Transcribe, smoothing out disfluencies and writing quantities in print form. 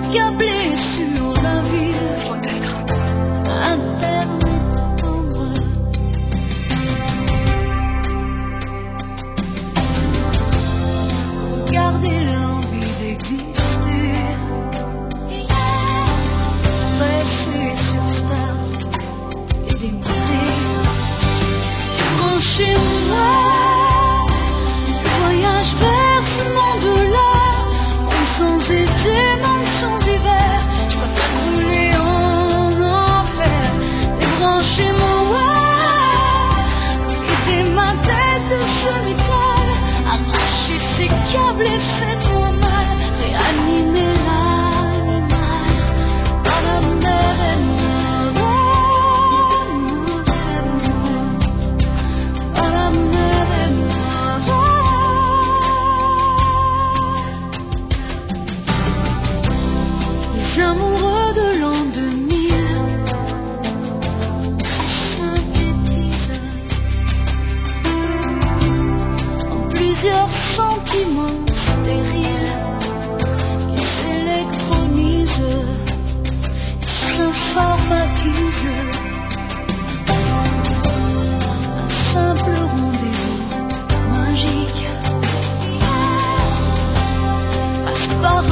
câblé sur la ville, Internet tendre. Garder l'envie d'exister, presser sur start et d'écouter. Branchez-moi, voyage vers ce monde-là, même sans été, même sans hiver, je préfère brûler en enfer. Débranchez-moi, quittez ma tête de ce métal, arrachez ces câbles et faites-moi mal, réanimez l'animal dans la mer et dans la mer et les amoureux de l'an 2000 se synthétisent en plusieurs sentiments stériles qui s'électronisent, qui s'informatisent. Un simple rendez-vous magique passe par